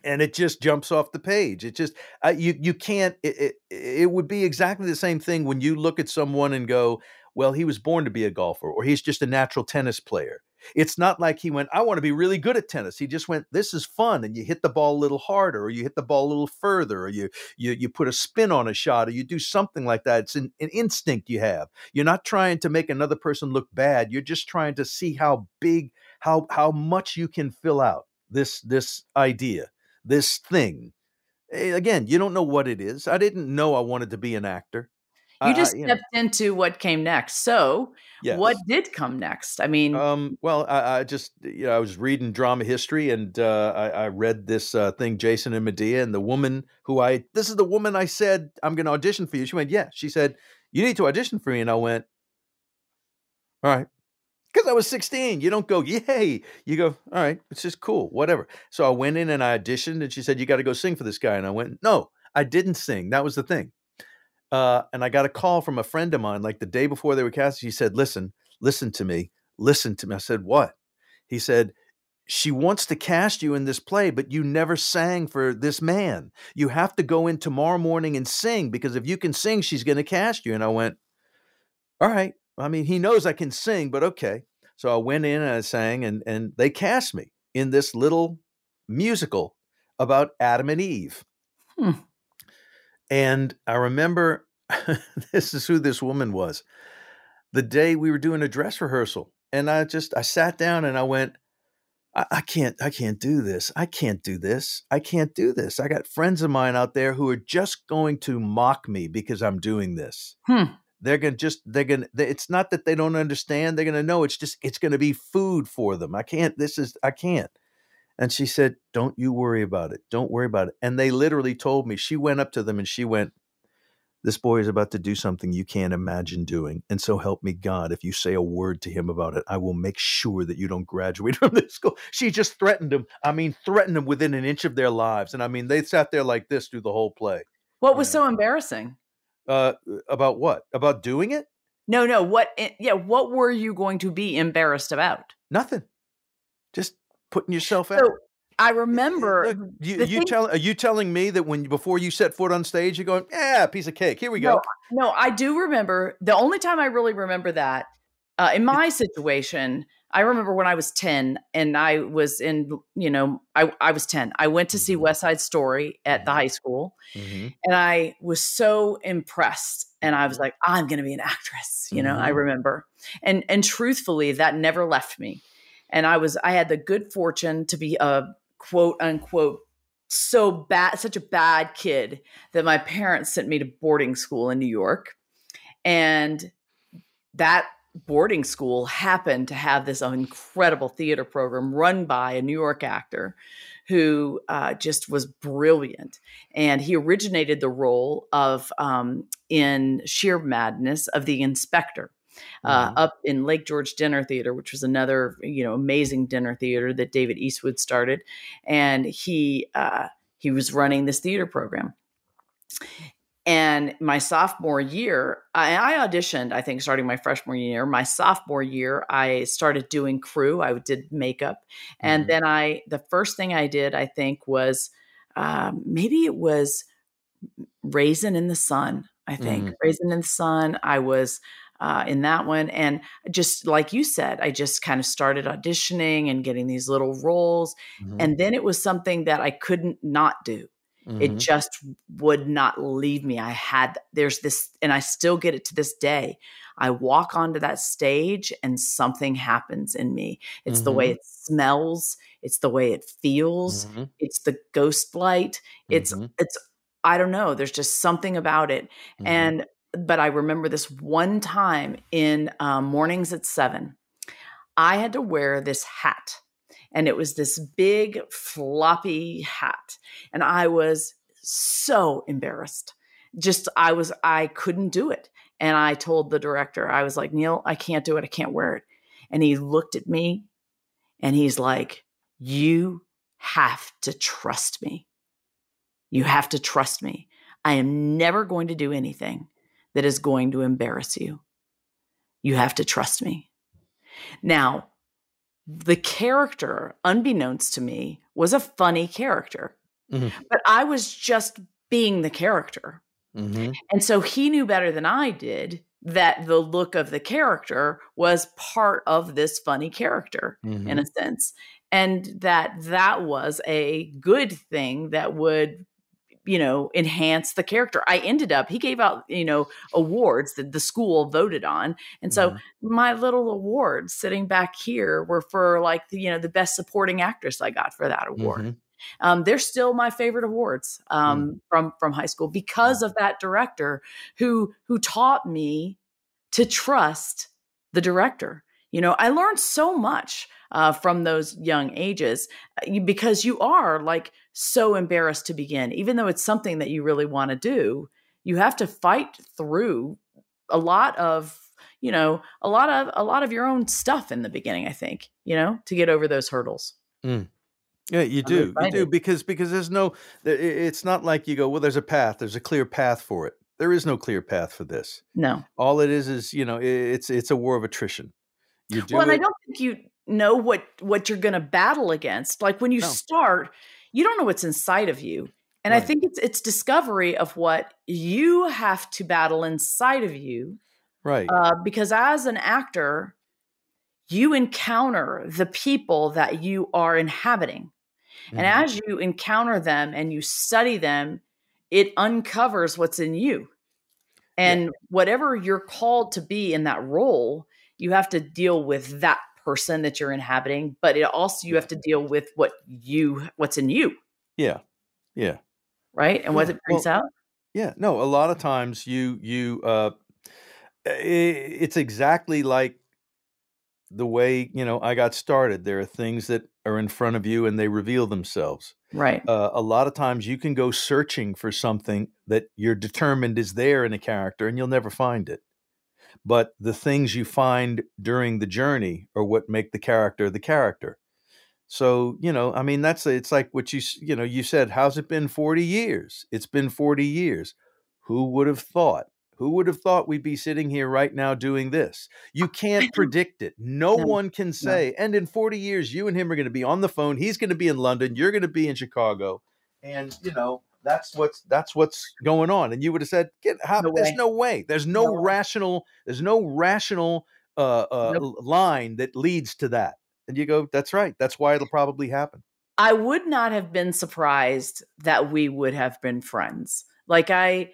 B: and it just jumps off the page. It just uh, you you can't. It, it it would be exactly the same thing when you look at someone and go, "Well, he was born to be a golfer," or "He's just a natural tennis player." It's not like he went, "I want to be really good at tennis." He just went, "This is fun," and you hit the ball a little harder, or you hit the ball a little further, or you you you put a spin on a shot, or you do something like that. It's an, an instinct you have. You're not trying to make another person look bad. You're just trying to see how big, how how much you can fill out this this idea, this thing. Again, you don't know what it is. I didn't know I wanted to be an actor.
A: You
B: I, I,
A: just
B: you know,
A: stepped into what came next. So, what
B: yes.
A: did come next? I mean,
B: Um, well, I, I just, you know, I was reading drama history, and uh, I, I read this uh, thing, Jason and Medea, and the woman who I, this is the woman I said, I'm going to audition for you. She went, yeah. She said, you need to audition for me. And I went, all right. Because I was sixteen. You don't go, yay. You go, all right, it's just cool, whatever. So I went in and I auditioned, and she said, you got to go sing for this guy. And I went, no, I didn't sing. That was the thing. Uh, and I got a call from a friend of mine, like the day before they were casting. He said, listen, listen to me. Listen to me. I said, what? He said, she wants to cast you in this play, but you never sang for this man. You have to go in tomorrow morning and sing, because if you can sing, she's going to cast you. And I went, all right. I mean, he knows I can sing, but okay. So I went in and I sang, and, and they cast me in this little musical about Adam and Eve.
A: Hmm.
B: And I remember, this is who this woman was. The day we were doing a dress rehearsal, and I just, I sat down and I went, I, I can't, I can't do this. I can't do this. I can't do this. I got friends of mine out there who are just going to mock me because I'm doing this.
A: Hmm.
B: They're going to just, they're going to, it's not that they don't understand. They're going to know it's just, it's going to be food for them. I can't, this is, I can't. And she said, don't you worry about it. Don't worry about it. And they literally told me, she went up to them and she went, this boy is about to do something you can't imagine doing. And so help me God, if you say a word to him about it, I will make sure that you don't graduate from this school. She just threatened him. I mean, threatened them within an inch of their lives. And I mean, they sat there like this through the whole play.
A: What was
B: know?
A: so embarrassing?
B: Uh, about what? About doing it?
A: No, no. What? Yeah. What were you going to be embarrassed about?
B: Nothing. Just putting yourself out.
A: So I remember.
B: Look, you,
A: the
B: you
A: thing-
B: tell, are you telling me that when before you set foot on stage, you're going, yeah, piece of cake. Here we
A: no,
B: go.
A: no, I do remember. The only time I really remember that uh, in my situation, I remember when I was ten and I was in, you know, I, I was ten. I went to see
B: Mhm.
A: West Side Story at the high school,
B: Mm-hmm.
A: and I was so impressed. And I was like, I'm going to be an actress. You know, I
B: Mhm.
A: remember. And, and truthfully, that never left me. And I was, I had the good fortune to be a quote unquote, so bad, such a bad kid that my parents sent me to boarding school in New York. And that boarding school happened to have this incredible theater program run by a New York actor who uh, just was brilliant. And he originated the role of, um, in Sheer Madness, of the inspector. Uh,
B: Mhm.
A: up in Lake George Dinner Theater, which was another, you know, amazing dinner theater that David Eastwood started. And he, uh, he was running this theater program. And my sophomore year, I, I auditioned, I think, starting my freshman year. My sophomore year, I started doing crew. I did makeup. And
B: Mhm.
A: then I, the first thing I did, I think, was um, maybe it was Raisin in the Sun, I think.
B: Mhm.
A: Raisin in the Sun. I was uh, in that one. And just like you said, I just kind of started auditioning and getting these little roles.
B: Mhm.
A: And then it was something that I couldn't not do. It
B: Mhm.
A: just would not leave me. I had, there's this, and I still get it to this day. I walk onto that stage and something happens in me. It's the way
B: Mhm.
A: it smells. It's the way it feels.
B: Mhm.
A: It's the ghost light. It's,
B: Mhm.
A: it's, I don't know. There's just something about it.
B: Mhm.
A: And, but I remember this one time in um, Mornings at Seven, I had to wear this hat. And it was this big floppy hat. And I was so embarrassed. Just, I was, I couldn't do it. And I told the director, I was like, Neil, I can't do it. I can't wear it. And he looked at me and he's like, you have to trust me. You have to trust me. I am never going to do anything that is going to embarrass you. You have to trust me. Now, the character, unbeknownst to me, was a funny character.
B: Mhm.
A: but I was just being the character.
B: Mhm.
A: And so he knew better than I did that the look of the character was part of this funny character in a
B: Mhm.
A: sense. And that that was a good thing that would, you know, enhance the character. I ended up, he gave out, you know, awards that the school voted on. And so
B: Mhm.
A: my little awards sitting back here were for like, the, you know, the best supporting actress I got for that award.
B: Mhm.
A: Um, they're still my favorite awards
B: Mm.
A: um, from from high school because of that director who who taught me to trust the director. You know, I learned so much uh, from those young ages uh, you- because you are like so embarrassed to begin, even though it's something that you really want to do. You have to fight through a lot of you know a lot of a lot of your own stuff in the beginning. I think you know to get over those hurdles.
B: Mm. Yeah, you
A: I'm
B: do. You do
A: excited.
B: because because there's no there- i- it's not like you go, well, there's a path. There's a clear path for it. There is no clear path for this.
A: No.
B: All it is is, you know, i- it's it's a war of attrition. You
A: Well,
B: do
A: and I
B: it.
A: don't think you know what what you're going to battle against. Like when you
B: No.
A: start, you don't know what's inside of you. And I
B: Right.
A: think it's it's discovery of what you have to battle inside of you.
B: Right.
A: Uh, because as an actor, you encounter the people that you are inhabiting. And
B: Mhm.
A: as you encounter them and you study them, it uncovers what's in you.
B: Yeah.
A: And whatever you're called to be in that role, you have to deal with that person that you're inhabiting, but it also you
B: Yeah.
A: have to deal with what you what's in you,
B: Yeah. Yeah.
A: right? And what
B: Yeah.
A: it brings
B: Well,
A: out.
B: yeah. No, a lot of times you you uh i- it's exactly like the way, you know, I got started. There are things that are in front of you and they reveal themselves.
A: Right.
B: Uh, a lot of times you can go searching for something that you're determined is there in a character and you'll never find it. But the things you find during the journey are what make the character the character. So, you know, I mean, that's it's like what you s- you know, you said, how's it been forty years? It's been forty years. Who would have thought? Who would have thought we'd be sitting here right now doing this? You
A: I
B: can't
A: don't
B: predict it. No
A: know.
B: one can
A: No.
B: say. And in forty years, you and him are going to be on the phone. He's going to be in London. You're going to be in Chicago. And, you know, that's what's that's what's going on. And you would have said, Get how,
A: No
B: there's
A: way.
B: no way. There's
A: No
B: no
A: way.
B: rational, there's no rational uh, uh,
A: Nope.
B: l- line that leads to that. And you go, that's right. That's why it'll probably happen.
A: I would not have been surprised that we would have been friends. Like I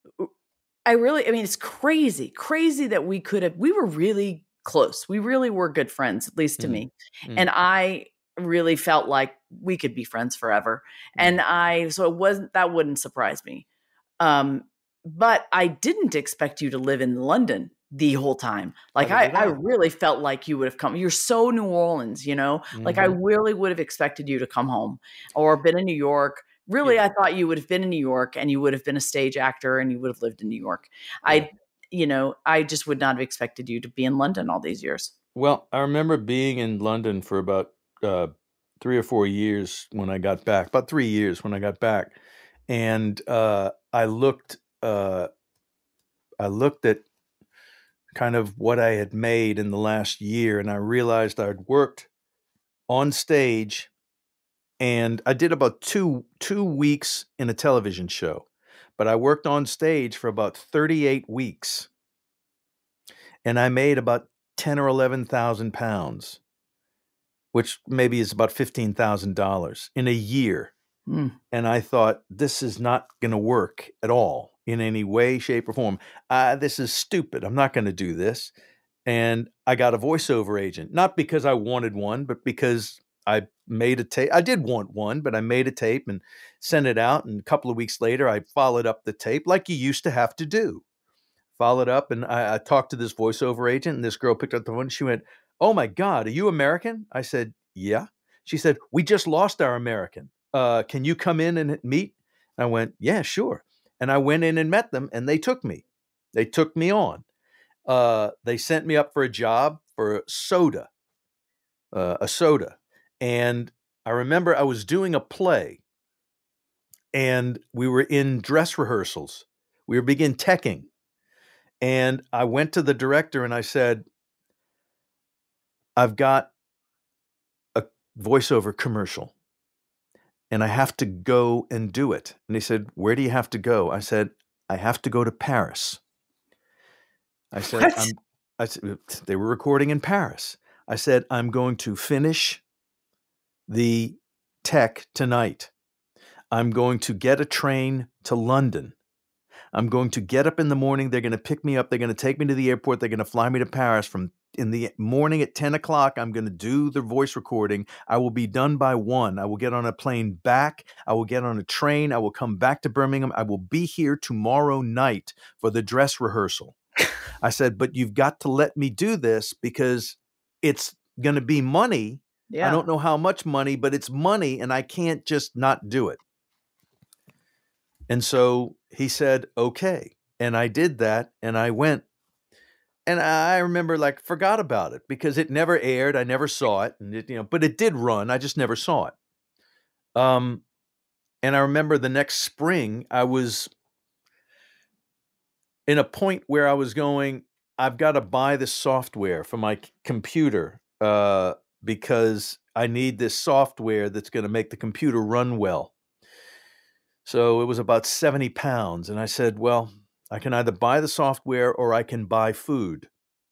A: I really I mean it's crazy. Crazy that we could have we were really close. We really were good friends, at least to
B: Mm,
A: me. And
B: mm,
A: I really felt like we could be friends forever. And
B: mm.
A: I so it wasn't that wouldn't surprise me. Um, but I didn't expect you to live in London the whole time. Like
B: Neither
A: I,
B: did
A: I
B: I.
A: really felt like you would have come. You're so New Orleans, you know. Like I
B: Hmm.
A: really would have expected you to come home or been in New York. Really,
B: Yeah,
A: I thought you would have been in New York and you would have been a stage actor and you would have lived in New York.
B: yeah.
A: I, you know, I just would not have expected you to be in London all these years.
B: Well, I remember being in London for about uh, three or four years when I got back. About three years when I got back, and uh, I looked. Uh, I looked at kind of what I had made in the last year, and I realized I'd worked on stage, and I did about two two weeks in a television show, but I worked on stage for about thirty-eight weeks, and I made about ten or eleven thousand pounds, which maybe is about fifteen thousand dollars in a year.
A: Mm.
B: And I thought, this is not going to work at all in any way, shape, or form. Uh, this is stupid. I'm not going to do this. And I got a voiceover agent, not because I wanted one, but because I made a tape. I did want one, but I made a tape and sent it out. And a couple of weeks later, I followed up the tape like you used to have to do. Followed up, and I, I talked to this voiceover agent, and this girl picked up the phone. She went, "Oh my God, are you American?" I said, "Yeah." She said, "We just lost our American. Uh, can you come in and meet?" I went, "Yeah, sure." And I went in and met them, and they took me. They took me on. Uh, they sent me up for a job for soda, uh, a soda. And I remember I was doing a play, and we were in dress rehearsals. We were begin teching. And I went to the director and I said, "I've got a voiceover commercial. and I have to go and do it. And they said, where do you have to go? I said, I have to go to Paris. I said,
A: What?
B: I'm, I said, they were recording in Paris. I said, I'm going to finish the tech tonight. I'm going to get a train to London. I'm going to get up in the morning. They're going to pick me up. They're going to take me to the airport. They're going to fly me to Paris. From in the morning at ten o'clock, I'm going to do the voice recording. I will be done by one. I will get on a plane back. I will get on a train. I will come back to Birmingham. I will be here tomorrow night for the dress rehearsal. I said, but you've got to let me do this because it's going to be money.
A: Yeah.
B: I don't know how much money, but it's money, and I can't just not do it. And so he said, okay. And I did that, and I went. And I remember, like, forgot about it because it never aired. I never saw it, and it, you know, but it did run. I just never saw it. Um, and I remember the next spring, I was in a point where I was going, I've got to buy this software for my c- computer uh, because I need this software that's going to make the computer run well. So it was about seventy pounds. And I said, well, I can either buy the software or I can buy food.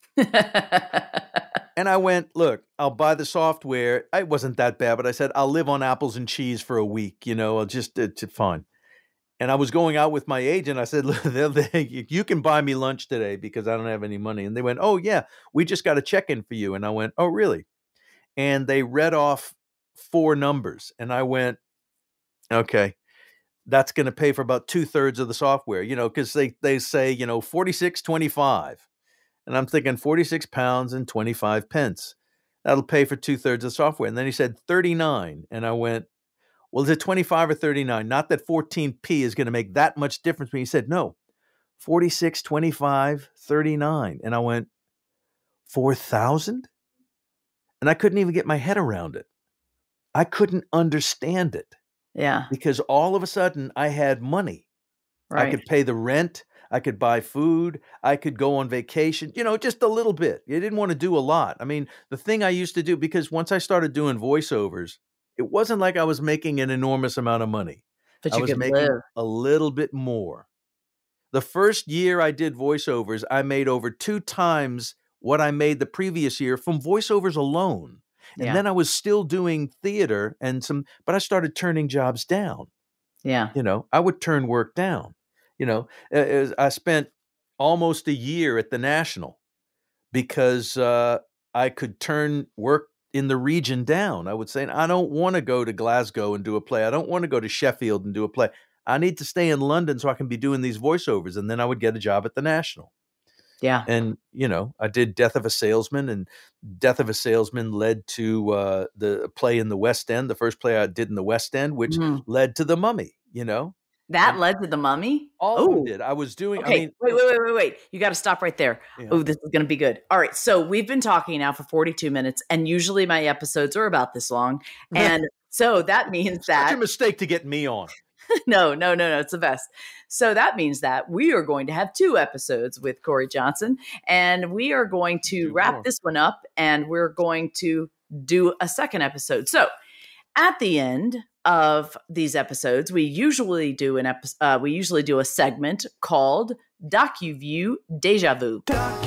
B: And I went, look, I'll buy the software. It wasn't that bad, but I said, I'll live on apples and cheese for a week. You know, I'll just, it's fine. And I was going out with my agent. I said, look, they'll- they- you can buy me lunch today because I don't have any money. And they went, oh, yeah, we just got a check-in for you. And I went, oh, really? And they read off four numbers. And I went, okay. That's going to pay for about two thirds of the software, you know, because they, they say, you know, forty-six twenty-five. And I'm thinking forty-six pounds and twenty-five pence. That'll pay for two thirds of the software. And then he said thirty-nine. And I went, well, is it twenty-five or thirty-nine? Not that fourteen p is going to make that much difference. But he said, no, forty-six, twenty-five, thirty-nine. And I went, four thousand? And I couldn't even get my head around it. I couldn't understand it.
A: Yeah.
B: Because all of a sudden I had money.
A: Right.
B: I could pay the rent. I could buy food. I could go on vacation, you know, just a little bit. You didn't want to do a lot. I mean, the thing I used to do, because once I started doing voiceovers, it wasn't like I was making an enormous amount of money.
A: But
B: I
A: you
B: was
A: could
B: making
A: live.
B: a little bit more. The first year I did voiceovers, I made over two times what I made the previous year from voiceovers alone. And
A: Yeah.
B: then I was still doing theater and some, but I started turning jobs down.
A: Yeah.
B: You know, I would turn work down. You know, Uh, as I spent almost a year at the National because uh, I could turn work in the region down. I would say, I don't want to go to Glasgow and do a play. I don't want to go to Sheffield and do a play. I need to stay in London so I can be doing these voiceovers. And then I would get a job at the National.
A: Yeah.
B: And, you know, I did Death of a Salesman, and Death of a Salesman led to uh, the play in the West End, the first play I did in the West End, which
A: Mhm.
B: led to The Mummy, you know?
A: That
B: And
A: led to The Mummy?
B: all of them
A: Oh,
B: did. I was doing,
A: okay.
B: I mean,
A: wait, wait, wait, wait, wait. You got to stop right there.
B: Yeah.
A: Oh, this is going to be good. All right. So we've been talking now for forty-two minutes, and usually my episodes are about this long. And so that means
B: such
A: that
B: a mistake to get me on.
A: no, no, no, no. It's the best. So that means that we are going to have two episodes with Corey Johnson, and we are going to
B: Do
A: wrap
B: more.
A: this one up, and we're going to do a second episode. So at the end of these episodes, we usually do an episode. Uh, we usually do a segment called DocuView Deja Vu.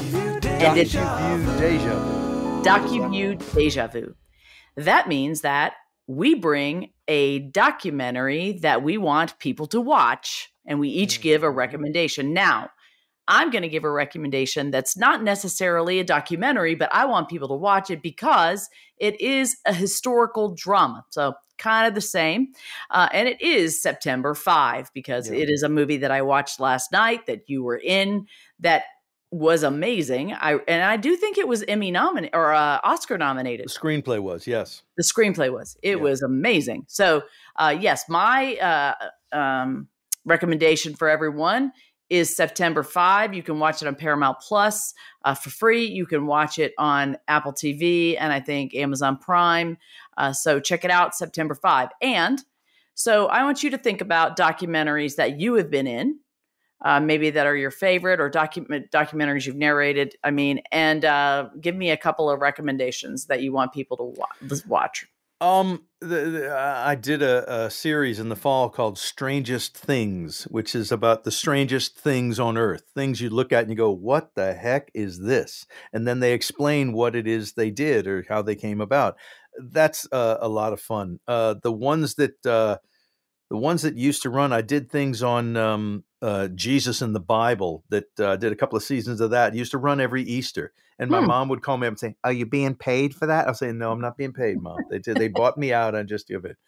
A: And it's
B: DocuView Deja Vu.
A: DocuView Deja Vu. That means that we bring a documentary that we want people to watch, and we each give a recommendation. Now, I'm going to give a recommendation that's not necessarily a documentary, but I want people to watch it because it is a historical drama. So kind of the same. Uh, and it is September fifth because
B: Yeah.
A: it is a movie that I watched last night that you were in that was amazing. I and I do think it was Emmy nominated or uh, Oscar nominated.
B: The screenplay was, yes.
A: The screenplay was. It
B: Yeah.
A: was amazing. So, uh, yes, my uh, um, recommendation for everyone is September fifth. You can watch it on Paramount Plus uh, for free. You can watch it on Apple T V and I think Amazon Prime. Uh, so check it out, September fifth. And so I want you to think about documentaries that you have been in, uh, maybe that are your favorite, or document documentaries you've narrated. I mean, and uh, give me a couple of recommendations that you want people to wa- watch.
B: Um, the, the, uh, I did a, a series in the fall called Strangest Things, which is about the strangest things on Earth, things you look at and you go, what the heck is this? And then they explain what it is they did or how they came about. That's uh, a lot of fun. Uh, the ones that uh, the ones that used to run, I did things on um, uh, Jesus in the Bible that uh, did a couple of seasons of that. It used to run every Easter. And my
A: Hmm.
B: mom would call me up and say, are you being paid for that? I'll say, no, I'm not being paid, Mom. They did, they bought me out on just of it.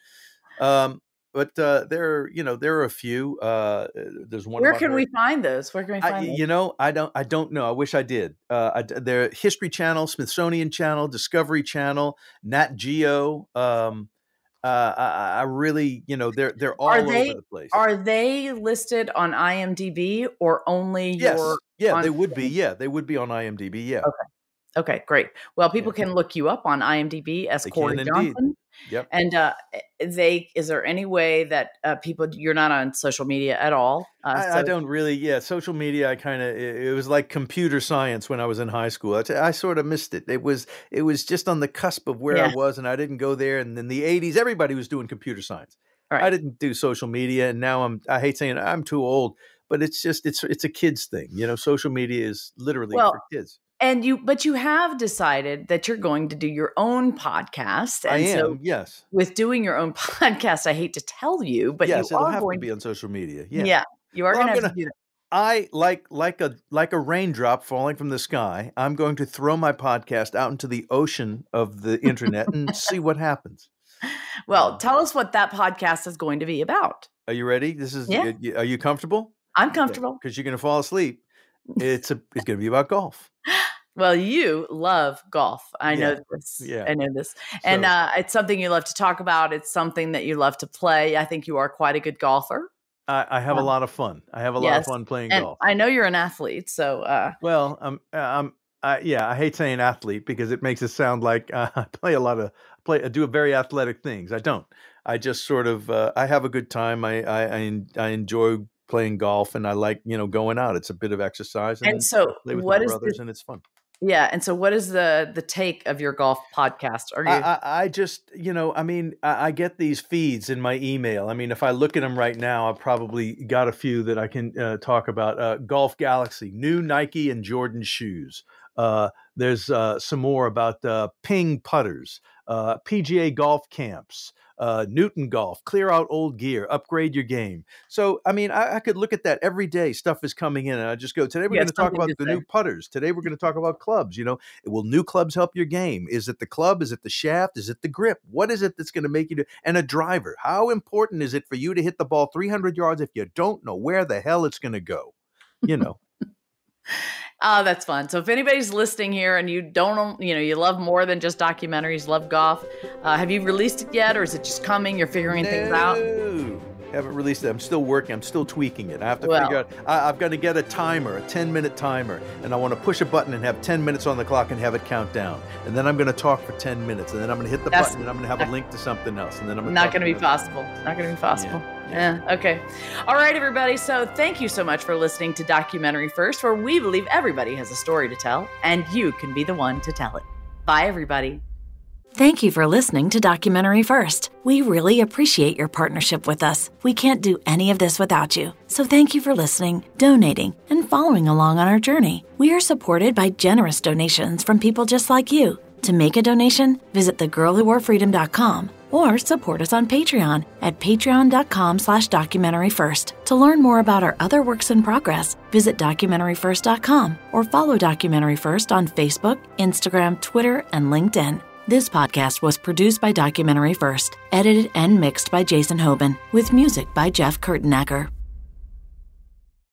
B: Um, but uh, there are, you know, there are a few. Uh, there's one.
A: Where
B: about
A: can
B: her-
A: we find those? Where can we
B: I,
A: find those?
B: you know, I don't, I don't know. I wish I did. Uh, I, they're History Channel, Smithsonian Channel, Discovery Channel, Nat Geo. Um, uh, I, I really, you know, they're they're all
A: Are
B: over
A: they
B: the place.
A: are they listed on IMDb or only
B: Yes,
A: your?
B: yeah,
A: on-
B: they would be. Yeah, they would be on IMDb. Yeah.
A: Okay. Okay, great. Well, people
B: Yeah.
A: can look you up on IMDb as
B: They
A: Corey
B: can indeed.
A: Johnson.
B: Yep.
A: And uh, they is there any way that uh, people you're not on social media at all? Uh,
B: I,
A: so
B: I don't really, yeah. Social media, I kind of, it, it was like computer science when I was in high school. I, t- I sort of missed it. It was, it was just on the cusp of where
A: Yeah.
B: I was, and I didn't go there. And in the eighties, everybody was doing computer science.
A: All
B: I
A: right.
B: didn't do social media, and now I'm. I hate saying I'm too old, but it's just, it's, it's a kid's thing. You know, social media is literally
A: Well,
B: for kids.
A: And you, but you have decided that you're going to do your own podcast. And
B: I am,
A: so
B: yes,
A: with doing your own podcast, I hate to tell you, but
B: yes.
A: you
B: It'll
A: are
B: have
A: going
B: to be on social media.
A: Yeah.
B: Yeah.
A: you are
B: Well,
A: going
B: I'm
A: to have
B: gonna-
A: to do that.
B: I like like a like a raindrop falling from the sky. I'm going to throw my podcast out into the ocean of the internet and see what happens.
A: Well, tell us what that podcast is going to be about.
B: Are you ready? This is.
A: Yeah.
B: Are you comfortable?
A: I'm comfortable.
B: Because you're going to fall asleep. It's a. It's going to be about golf.
A: Well, you love golf. I
B: Yeah.
A: know this.
B: Yeah.
A: I know this. And
B: So-
A: uh, it's something you love to talk about. It's something that you love to play. I think you are quite a good golfer.
B: I, I have a
A: Um,
B: lot of fun. I have a lot of
A: yes.
B: fun playing
A: And
B: golf.
A: I know you're an athlete. So, uh,
B: Well, I'm. I'm. I, yeah, I hate saying athlete because it makes it sound like uh, I play a lot of play. I do very athletic things. I don't. I just sort of. Uh, I have a good time. I, I. I. en- I enjoy playing golf, and I like you know going out. It's a bit of exercise, and,
A: and so
B: play with
A: what
B: my
A: is
B: brothers,
A: the,
B: and it's fun.
A: yeah. And so what is the, the take of your golf podcast? Are you,
B: I, I, I just, you know, I mean, I, I get these feeds in my email. I mean, if I look at them right now, I've probably got a few that I can uh, talk about. Uh, Golf Galaxy, new Nike and Jordan shoes. Uh, there's uh, some more about uh, Ping putters, uh, P G A golf camps, uh, Newton Golf, clear out old gear, upgrade your game. So, I mean, I, I could look at that every day. Stuff is coming in, and I just go, today we're
A: You
B: going
A: have
B: to talk
A: something
B: about
A: to
B: the
A: say.
B: new putters. Today we're going to talk about clubs. You know, will new clubs help your game? Is it the club? Is it the shaft? Is it the grip? What is it that's going to make you do? And a driver. How important is it for you to hit the ball three hundred yards if you don't know where the hell it's going to go? You know.
A: Oh, that's fun. So if anybody's listening here and you don't, you know, you love more than just documentaries, love golf, uh, have you released it yet, or is it just coming? You're figuring things out?
B: No, haven't released it. I'm still working. I'm still tweaking it. I have to
A: Well-
B: figure out. I, I've got to get a timer, a ten minute timer, and I want to push a button and have ten minutes on the clock and have it count down. And then I'm going to talk for ten minutes, and then I'm going to hit the
A: That's-
B: button, and I'm going to have a link to something else, and then I'm gonna
A: Not
B: talk
A: going to be
B: about it.
A: possible. Not going to be possible. Yeah. Okay. All right, everybody. So thank you so much for listening to Documentary First, where we believe everybody has a story to tell, and you can be the one to tell it. Bye, everybody.
C: Thank you for listening to Documentary First. We really appreciate your partnership with us. We can't do any of this without you. So thank you for listening, donating, and following along on our journey. We are supported by generous donations from people just like you. To make a donation, visit the girl who wore freedom dot com or support us on Patreon at patreon.com slash documentary first. To learn more about our other works in progress, visit documentary first dot com or follow Documentary First on Facebook, Instagram, Twitter, and LinkedIn. This podcast was produced by Documentary First, edited and mixed by Jason Hoban, with music by Jeff Kurtenacker.